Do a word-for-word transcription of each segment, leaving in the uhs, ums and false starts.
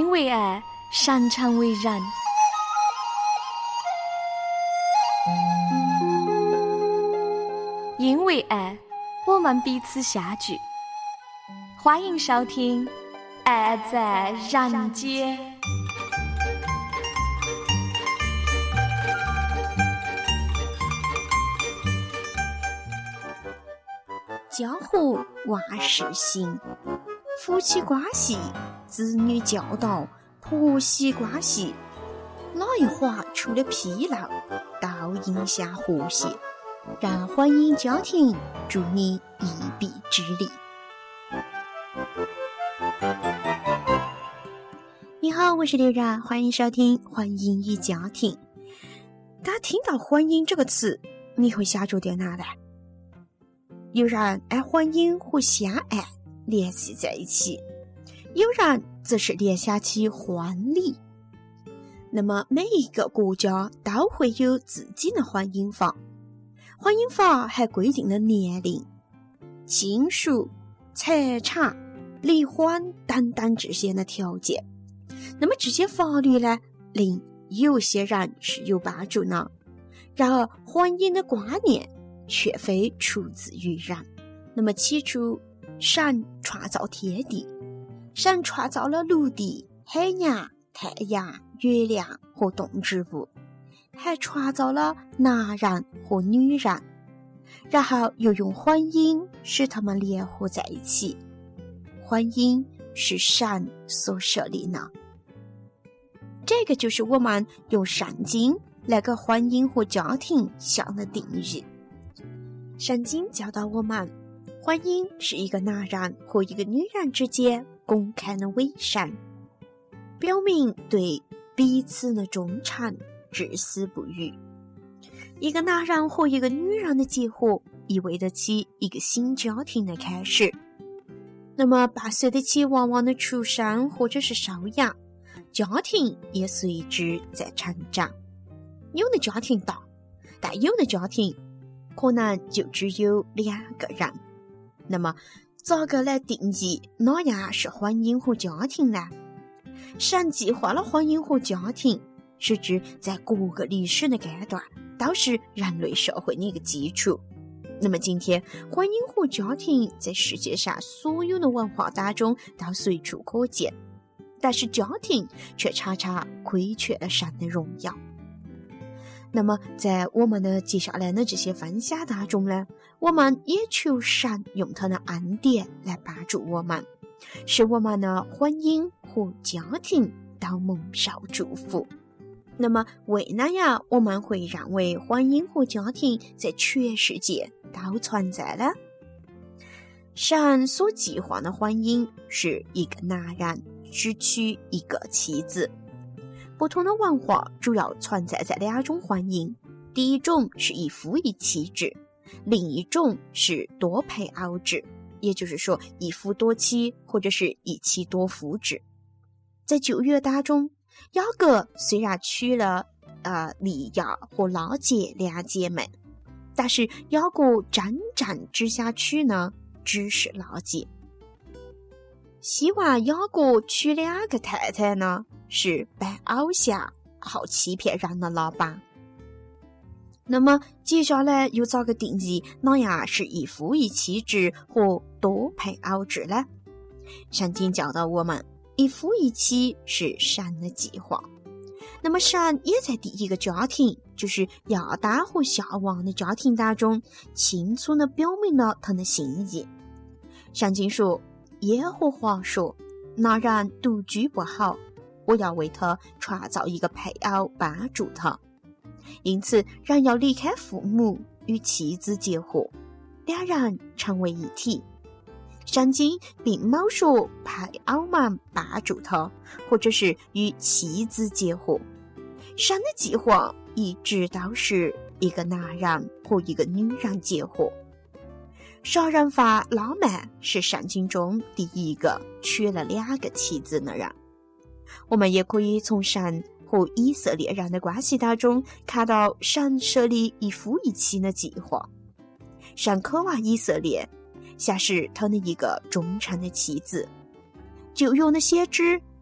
因为爱，擅长为人。因为爱，我们彼此相聚。欢迎收听《爱在人间》。 家和万事兴，夫妻关系、子女教导、婆媳关系，哪一环出了纰漏，都影响和谐。让婚姻家庭助你一臂之力。你好，我是刘然，欢迎收听婚姻与家庭。大家听到婚姻这个词，你会想着点哪呢？有人爱婚姻和相爱联系在一起，有人则是联想起婚礼。那么每一个国家都会有自己的婚姻法，婚姻法还规定了年龄、亲属、财产、离婚等等这些的条件。那么这些法律呢，令有些人是有帮助呢。然而婚姻的观念却非出自于人。那么起初，神创造天地，神创造了陆地、海洋、太阳、月亮和动植物，还创造了男人和女人，然后又用婚姻使他们联合在一起。婚姻是神所设立的，这个就是我们用圣经来给婚姻和家庭下的定义。圣经教导我们，婚姻是一个男人和一个女人之间公开的委身，表明对彼此的忠诚，至死不渝。一个男人和一个女人的结合，意味着起一个新家庭的开始。那么伴随得起娃娃的出生或者是收养，家庭也随之在成长。有的家庭大，但有的家庭可能就只有两个人。那么咋个来定义哪样是婚姻和家庭呢？神计划了婚姻和家庭，是指在各个历史的阶段都是人类社会的一个基础。那么今天婚姻和家庭在世界上所有的文化当中都随处可见，但是家庭却常常亏缺了神的荣耀。那么在我们的接下来的这些分享当中呢，我们也求神用他的恩典来帮助我们，使我们的婚姻和家庭都蒙受祝福。那么为哪样我们会认为婚姻和家庭在全世界都存在呢？神所计划的婚姻是一个男人只娶一个妻子。不同的文化主要存在在两种婚姻，第一种是一夫一妻制，另一种是多配偶制，也就是说一夫多妻或者是一妻多夫制。在旧约当中，雅各虽然娶了呃利亚和拉结两姐妹，但是雅各真正只想娶呢只是拉结。希望雅各娶两个太太呢，是扮偶像、好欺骗人的老板。那么接下来又咋个定义哪样是一夫一妻制和多配偶制呢？圣经教导我们，一夫一妻是神的计划。那么神也在第一个家庭，就是亚当和夏娃的家庭当中，清楚地表明了他的心意。圣经说，耶和华说，那人独居不好，我要为他创造一个配偶帮助他。因此人要离开父母，与妻子结合，两人成为一体。圣经并没说配偶们帮助他，或者是与妻子结合。神的计划一直都是一个男人和一个女人结合。杀人犯拉曼是圣经中第一个娶了两个妻子的人。我们也可以从神和以色列人的关系当中看到神设立一夫一妻的计划。神渴望以色列像是他的一个忠诚的妻子。旧约的先知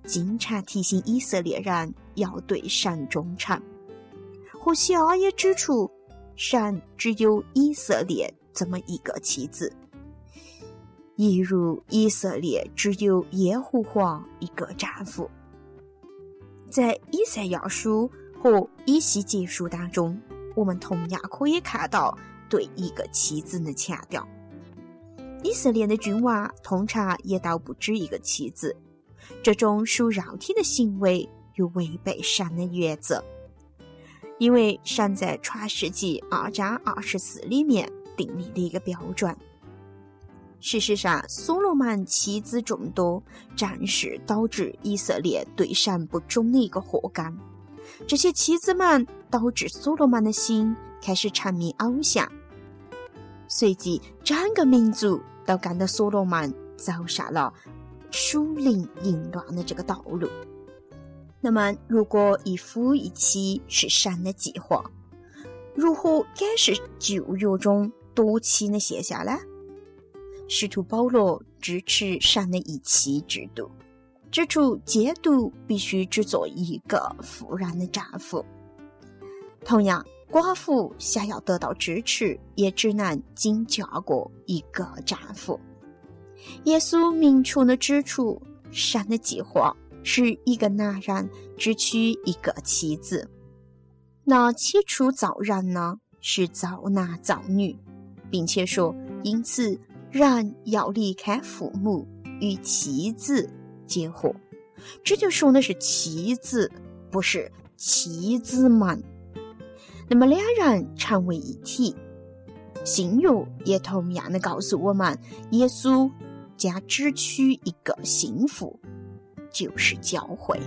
经常提醒以色列人要对神忠诚。何西阿也指出，神只有以色列这么一个妻子，一如以色列只有耶和华一个丈夫。在以赛亚书和以西结书当中，我们同样可以看到对一个妻子的强调。以色列的君王通常也都不止一个妻子，这种属肉体的行为又违背神的原则，因为神在创世纪二章二十四里面订立了一个标准。事实上，所罗门妻子众多，正是导致以色列对神不忠的一个祸根。这些妻子们导致所罗门的心开始沉迷偶像，随即整个民族都跟着所罗门走上了属灵淫乱的这个道路。那么，如果一夫一妻是神的计划，如何解释旧约中多妻的现象呢？使徒保罗支持神的一妻制度，指出基督必须只做一个妇人的丈夫。同样，寡妇想要得到支持，也只能仅嫁过一个丈夫。耶稣明确地指出，神的计划是一个男人只娶一个妻子。那起初造人呢，是造男造女，并且说，因此人要离开父母，与妻子结合。这就说的是妻子，不是妻子们。那么两人成为一体。新约也同样的告诉我们，耶稣将只娶一个新妇，就是教会。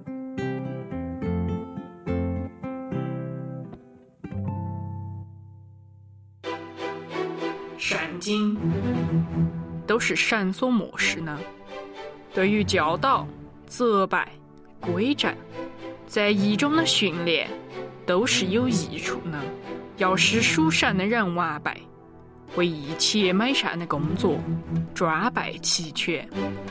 圣经都是神所漠视呢，对于教导、责备、规正，在义中的训练都是有益处呢。要使属神的人完备，为一切美善的工作装备齐全。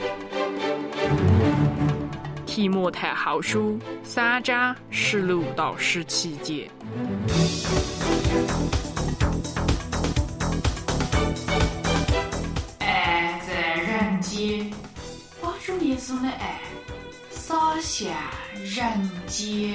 提摩太后书三章十六到十七节。爱在人间，把主耶稣的爱洒向人间。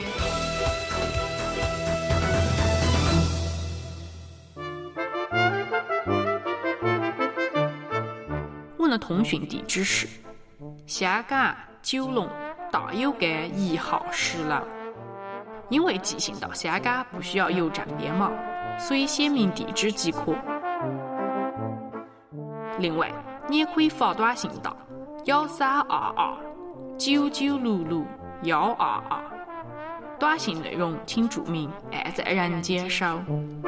我的通讯地址是香港九龙大有街一号十楼。因为寄信到香港不需要邮政编码，所以写明地址即可。另外，你也可以发短信到幺三二二九九六六幺二二，短信内容请注明“爱在人间收”。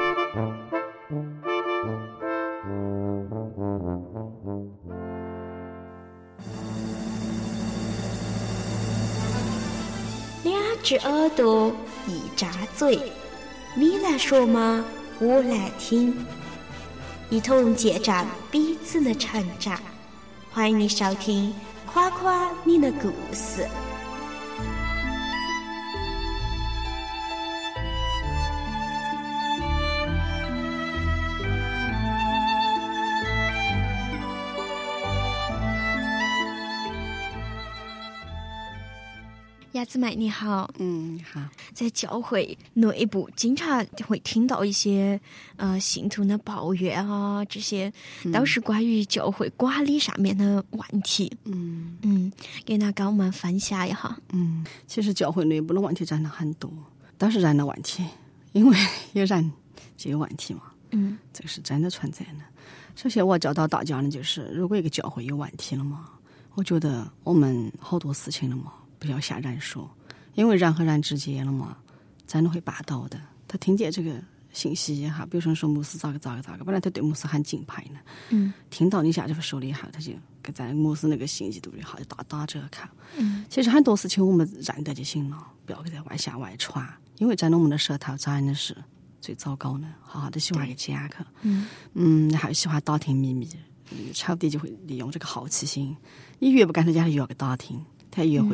两只耳朵一张嘴，你来说吗？我来听，一同见证彼此的成长。欢迎你收听夸夸你的故事。鸭子妹你好。 嗯，好。 在教会内部经常会听到一些呃信徒的抱怨啊，这些都是关于教会管理上面的问题。 嗯嗯，给大家跟我们分享一下。 嗯，其实教会内部的问题真的很多，都是人的问题，因为有人就有问题嘛。 嗯， 这个是真的存在的。首先我教导大家呢，就是如果一个教会有问题了嘛，我觉得我们好多事情了嘛，不要瞎人说，因为人和人之间了嘛，真的会霸道的。他听见这个信息哈，比如说说牧师咋个咋个咋个，本来他对牧师很敬佩呢， 嗯， 听到你下这么说了以后，他就给咱牧师那个信息度里好就打打折扣。 嗯， 其实很多事情我们认得就行了，不要给他外向外传，因为真的我们的舌头真的是最糟糕的，好好的喜欢给讲去， 嗯嗯，还喜欢打听秘密，仇敌就会利用这个好奇心，你越不跟他讲，他越要给打听，他越会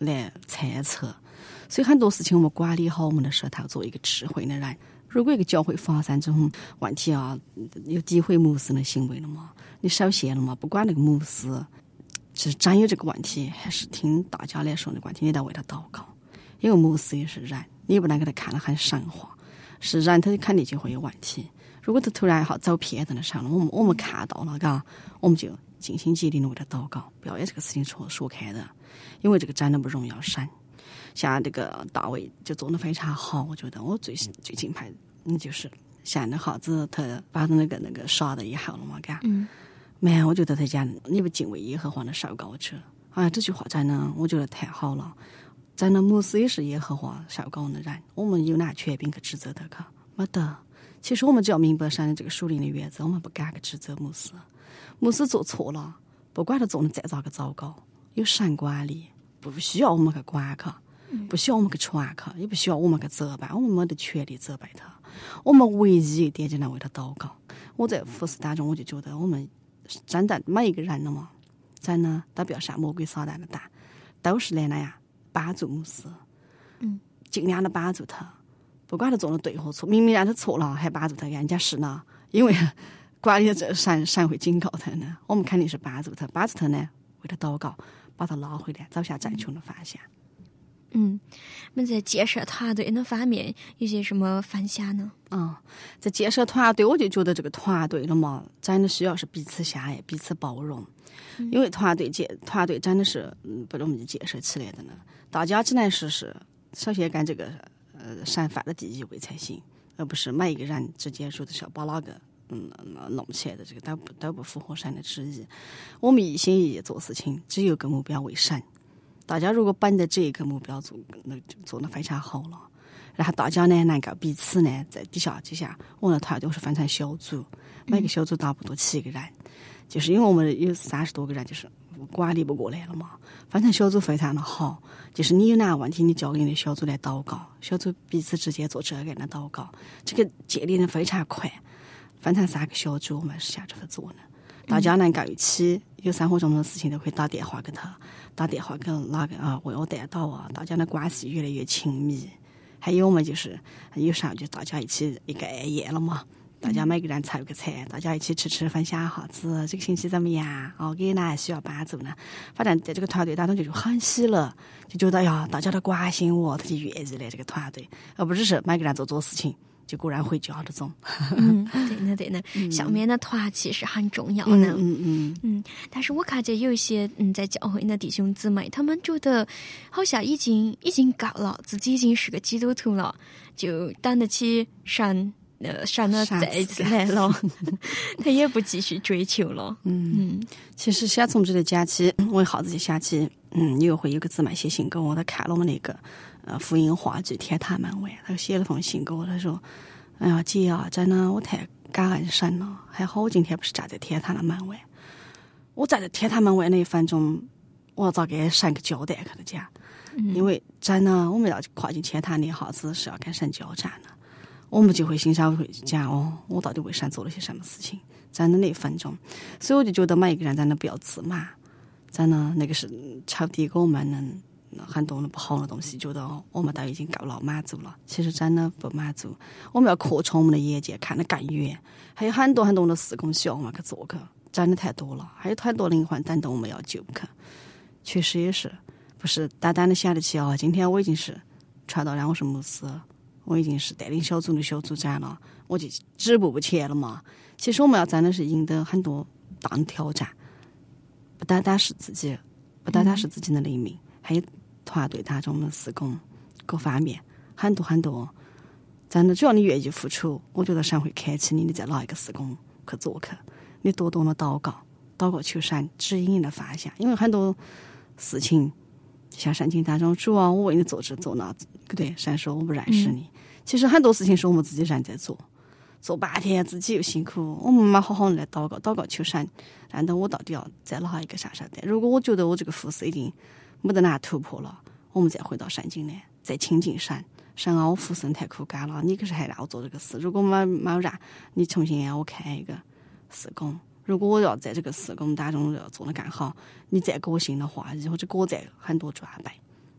来猜测。所以很多事情我们管理好我们的舌头，做一个智慧的人。如果一个教会发生这种问题啊，有诋毁牧师的行为了嘛，你首先了嘛，不管那个牧师是真有这个问题，还是听大家来说的问题，你得为他祷告。因为牧师也是人，你也不能给他看得很神话，是人他肯定就会有问题。如果他突然好走偏的时候，我们我们看到了，嘎，我们就尽心竭力的为他祷告，不要把这个事情说说开的，因为这个真的不容易要神。像这个大卫就做得非常好，我觉得我最最敬佩，嗯，就是像那哈子他把那个那个杀了以后了嘛，嘎， 嗯， 没，我觉得他讲你不敬畏耶和华的受膏者，哎，这句话真的我觉得太好了。真的，牧师也是耶和华受膏的人，我们有哪权柄去指责他？可没得。其实我们只要明白神的这个属灵的原则，我们不敢去指责牧师。牧师做错了，不管他做的再咋个糟糕，有神管理，不需要我们去管他。不需要我们去传他，也不需要我们去责备，我们没得权利责备他。我们唯一一点就能为他祷告。我在服侍当中，我就觉得我们真的每一个人了嘛，真的都不要上魔鬼撒旦的当，都是来那样帮助牧师， 嗯， 尽量的帮助他，不管他做的对或错，明明让他错了，还帮助他，人家是呢，因为管理这神神会警告他呢，我们肯定是帮助他，帮助他呢，为他祷告，把他拉回来，走向正确的方向。 嗯，那在建设团队那方面有些什么分享呢？ 嗯，在建设团队，我就觉得这个团队了嘛，真的需要是彼此相爱、彼此包容。嗯、因为团队建团队真的是嗯不容易建设起来的呢。大家只能是是首先跟这个呃神放在第一位才行，而不是每一个人之间说的是要把哪个嗯弄起来的，这个都不都不符合神的旨意。我们一心一意做事情，只有个目标为神。大家如果奔着这个目标做，那就做得非常好了。然后大家呢，能够彼此呢，在底下就像我的团队是分成小组，每个小组差不多七个人，嗯、就是因为我们有三十多个人，就是管理不过来了嘛。分成小组非常的好，就是你有哪个问题，你交给你的小组来祷告，小组彼此之间做这个的祷告，这个建立的非常快。分成三个小组，我们是想着他做的。大家能够一起有生活中的事情都可以打电话给他，打电话给哪个啊为我带到啊，大家的关系越来越亲密。还有我们就是有时候就大家一起一个爱宴了嘛，大家每个人凑个菜，大家一起吃吃分享哈子这个星期怎么样哦，给哪需要帮助呢？反正在这个团队当中就很喜乐，就觉得呀大家都关心我，他就愿意来这个团队，而不只是每个人做做事情就果然回家这种。 嗯，对呢对呢，小面的团其实很重要呢。 嗯嗯嗯嗯，但是我看见有一些嗯在教会的弟兄姊妹，他们觉得好像已经已经够了，自己已经是个基督徒了，就等得起神呃神的再一次来了，他也不继续追求了。 嗯嗯，其实想从这里讲起，我一下子就想起，嗯，有回有个姊妹写信给我，他看了我们那个。呃，福音话剧《天坛门外》，他写了封信给我，他说：“哎呀，姐啊，真的我太感恩神了，还好我今天不是站在天坛的门外。我站在天坛门外那一分钟，我要咋给神个交代？跟他讲，嗯、因为真的我们要跨进天坛那下子是要跟神交战的，我们就会心上会讲哦，我到底为神做了些什么事情？真的那一分钟，所以我就觉得每一个人真的不要自满，真的那个是仇敌给我们能。”很多的不好的东西，觉得我们都已经够了满足了，其实真的不满足。我们要扩充我们的眼界，看得更远。还有很多很多的事工需要我们去做去，真的太多了。还有很多灵魂等着我们要救去。确实也是，不是单单的想得起哦。今天我已经是传道人，我是牧师，我已经是带领小组的小组长了，我就止步不前了嘛。其实我们要真的是赢得很多大的挑战，不单单是自己，不单单是自己的灵命，还有。团队当中的施工各方面很多很多，真的只要你愿意付出，我觉得神会开启你，你在哪一个施工去做去，你多多的祷告，祷告求神指引你的方向。因为很多事情像圣经当中，主啊，我为你做这做那，对不对？神说我不认识你、嗯、其实很多事情是我们自己人在做，做半天自己又辛苦，我们蛮好好的来祷告祷告求神，然后我到底要在哪一个上上的。如果我觉得我这个服侍已经没得哪突破了，我们再回到圣经来，再亲近神。神啊，我服侍太苦干了，你可是还让我做这个事。如果没没让你重新让我开一个事工，如果我要在这个事工当中要做得更好，你再给我新的话，或者给我再很多装备，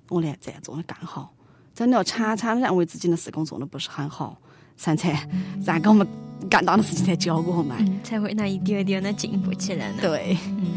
我来再做的更好。真的要常常认为自己的事工做的不是很好，才才让我们更大的事情才教过我们、 嗯，才会那一点点的进步起来呢。 对， 嗯。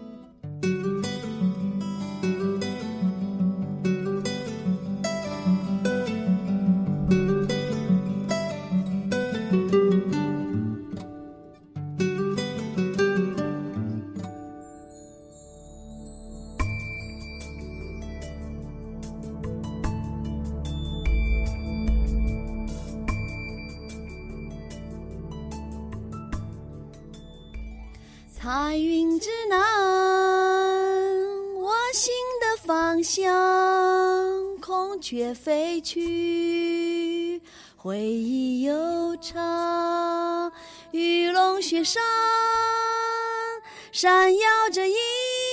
彩云之南，我心的方向，孔雀飞去，回忆悠长，玉龙雪山，闪耀着银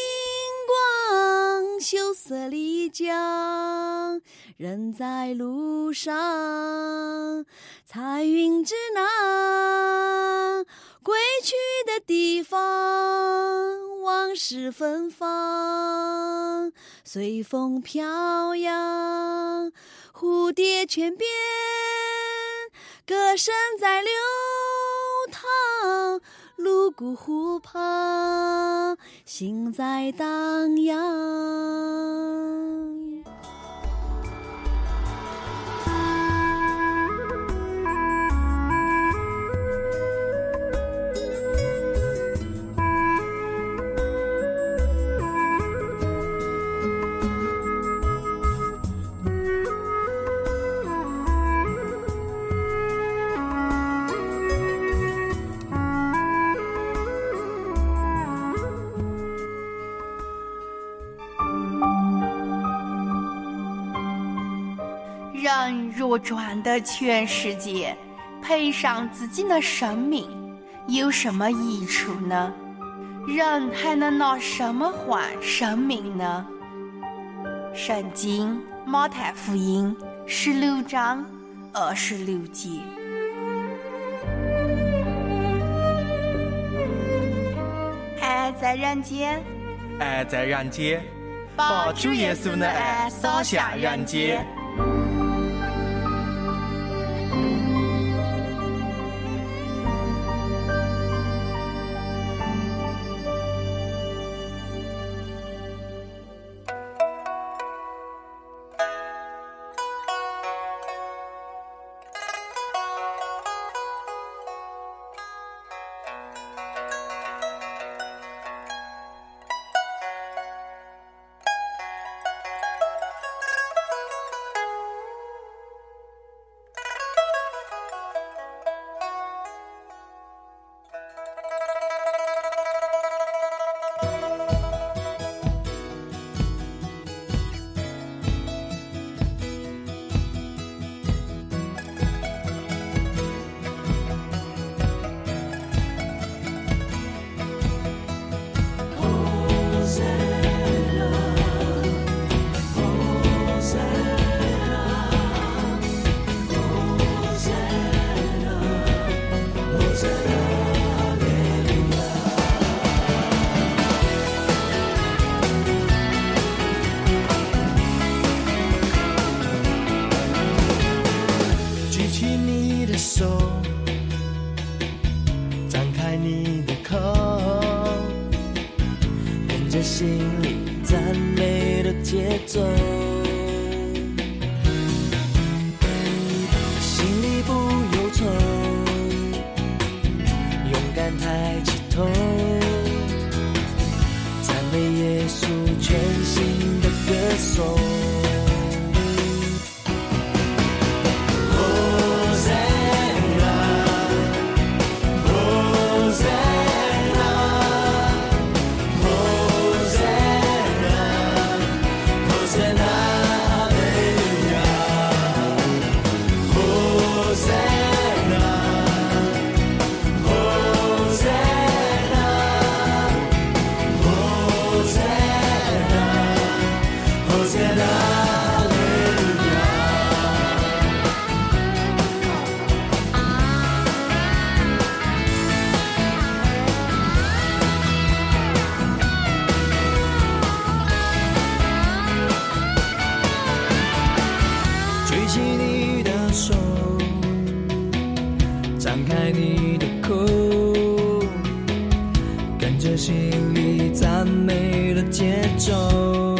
光，羞涩丽江，人在路上，彩云之南，归去的地方，往事芬芳，随风飘扬，蝴蝶泉边，歌声在流淌，泸沽湖旁，心在荡漾。 人若转的全世界，赔上自己的生命，有什么益处呢？人还能拿什么换生命呢？圣经马太福音十六章二十六节。爱在人间， 爱在人间，把主耶稣的爱洒向人间。 心里赞美的节奏，心里不忧愁，勇敢抬起头，赞美耶稣全新的歌颂。Hosanna, 心里赞美的节奏，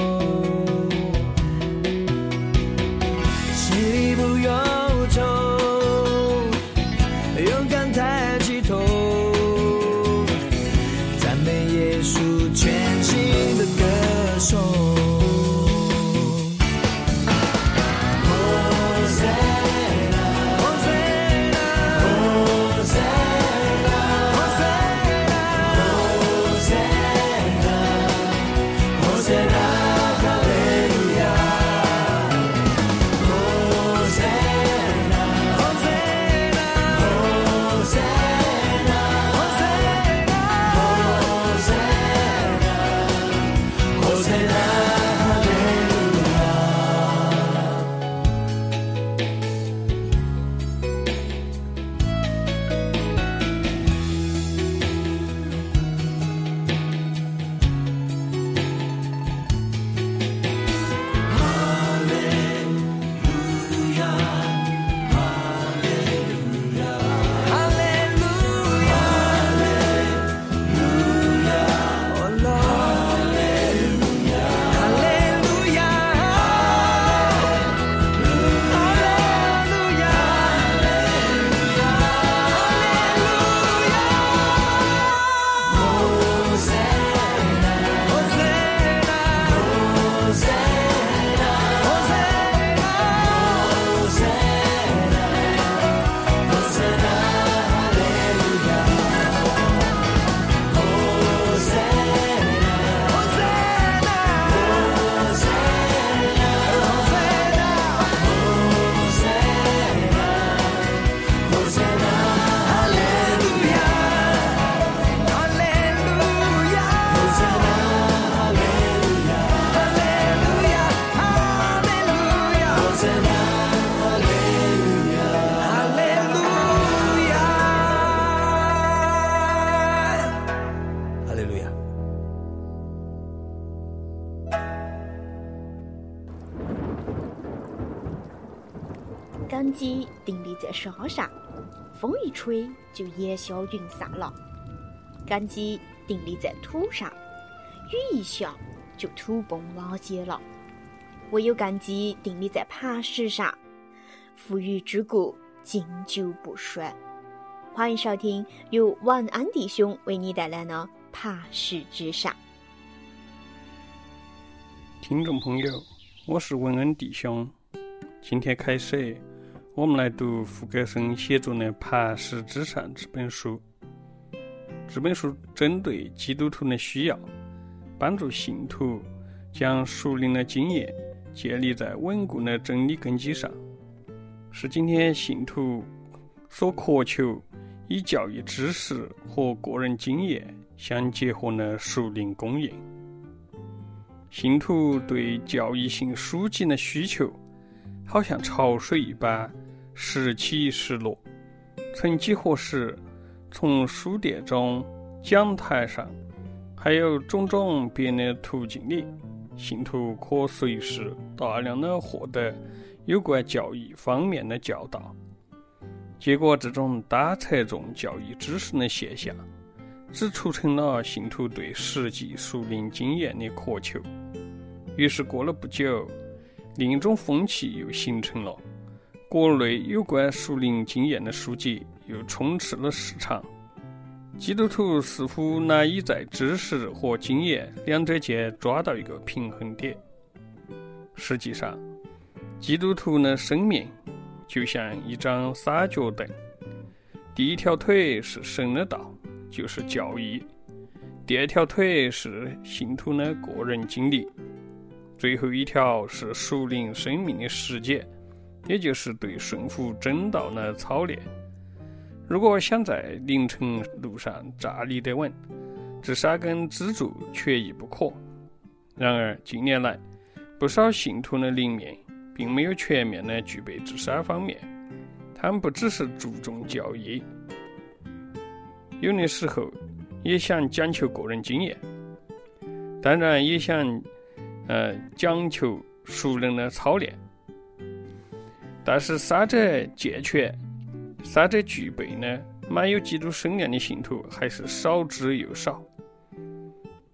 心里不忧愁，勇敢抬起头，赞美耶稣全新的歌颂。 根基定立在沙上，风一吹就烟消云散了；根基定立在土上，雨一下就土崩瓦解了。唯有根基定立在磐石上，富裕之国经久不衰。欢迎收听由晚安弟兄为你带来的磐石之上。 听众朋友，我是文恩弟兄。今天开始，我们来读傅格森写作的《磐石之上》这本书。这本书针对基督徒的需要，帮助信徒将属灵的经验建立在稳固的真理根基上，是今天信徒所渴求以教义知识和个人经验相结合的属灵供应。信徒对教义性书籍的需求好像潮水一般时起时落，曾几何时从书店中、讲台上还有种种别的途径里，信徒可随时大量的获得有关教义方面的教导。结果这种大侧重教义知识的现象只促成了信徒对实际属灵经验的渴求。于是过了不久，另一种风气又形成了，国内有关属灵经验的书籍又充斥了市场。基督徒似乎难以在知识和经验两者间抓到一个平衡点。实际上，基督徒的生命就像一张三脚凳，第一条腿是神的道，就是教义；第二条腿是信徒的个人经历；最后一条是属灵生命的实践，也就是对顺服真道的操练。如果想在灵程路上站立得稳，这三根支柱缺一不可。然而近年来，不少信徒的灵命并没有全面地具备这三方面，他们不只是注重教义，有的时候也想讲求个人经验，当然也想呃讲求熟人的操练。但是三者健全、三者具备呢，满有基督身量的信徒还是少之又少。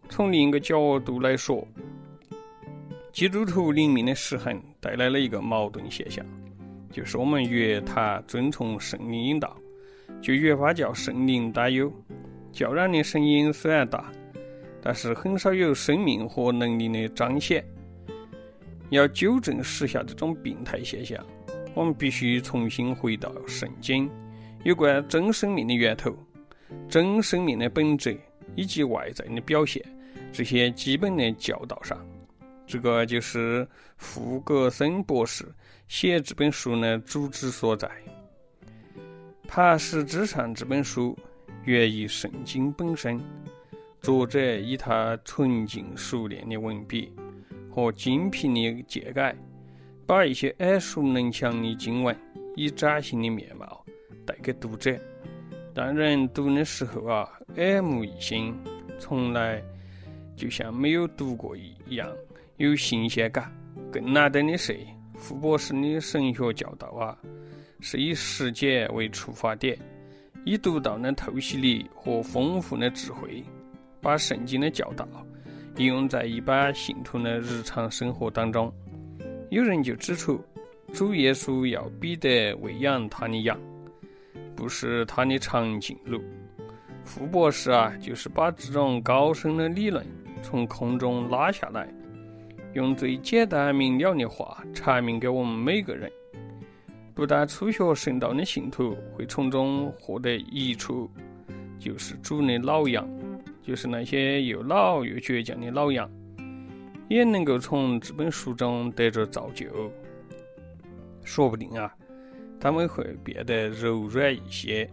从另一个角度来说，基督徒灵命的失衡带来了一个矛盾现象，就是我们越谈遵从圣灵引导，就越发叫圣灵担忧。叫嚷的声音虽然大，但是很少有生命和能力的彰显。要纠正时下这种病态现象，我们必须重新回到圣经有关真生命的源头、真生命的本质以及外在的表现这些基本的教导上。这个就是傅格森博士写这本书的主旨所在。爬石之上这本书源于圣经本身，作者以他纯净熟练的文笔和精辟的见解，把一些耳熟能详的经文以崭新的面貌带给读者，让人读的时候啊，耳目一新，从来就像没有读过一样，有新鲜感。更难得的是，傅博士的神学教导啊，是以实践为出发点，以独到的透析力和丰富的智慧，把圣经的教导应用在一般信徒的日常生活当中。有人就指出，主耶稣要彼得喂养他的羊，不是他的长颈鹿。傅博士啊，就是把这种高深的理论从空中拉下来，用最简单明了的话阐明给我们每个人。不但初学神道的信徒会从中获得益处，就是主的老羊，就是那些又老又倔强的老羊，也能够从这本书中得着造就。说不定啊，他们会变得柔软一些。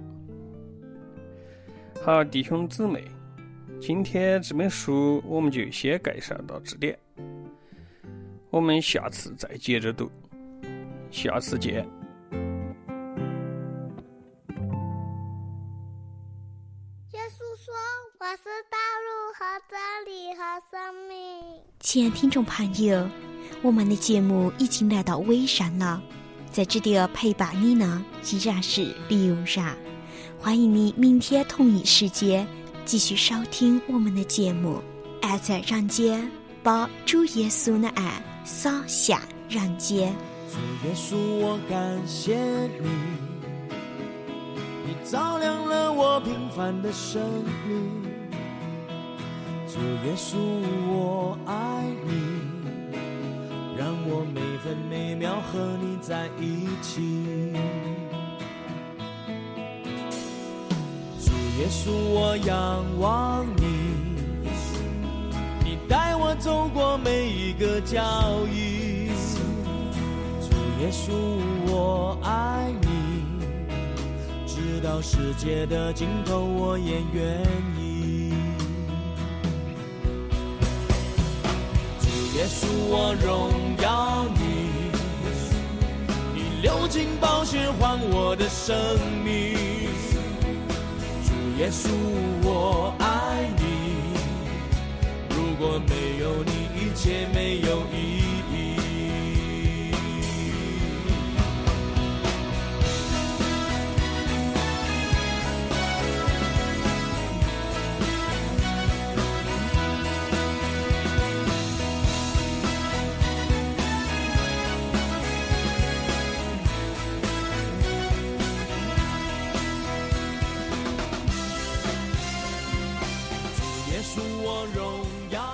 好，弟兄姊妹，今天这本书我们就先介绍到这点，我们下次再接着读，下次见。 亲爱听众朋友，我们的节目已经来到尾声了，在这里陪伴你呢依然是刘然，欢迎你明天同一时间继续收听我们的节目。爱在人间，把主耶稣的爱洒下人间。 主耶稣，我感谢你，你照亮了我平凡的生命。主耶稣，我爱你，让我每分每秒和你在一起。主耶稣，我仰望你，你带我走过每一个脚印。主耶稣，我爱你，直到世界的尽头我也愿意。耶稣，我荣耀你，你流尽宝血换我的生命。主耶稣，我爱你，如果没有你，一切没有意义。主我荣耀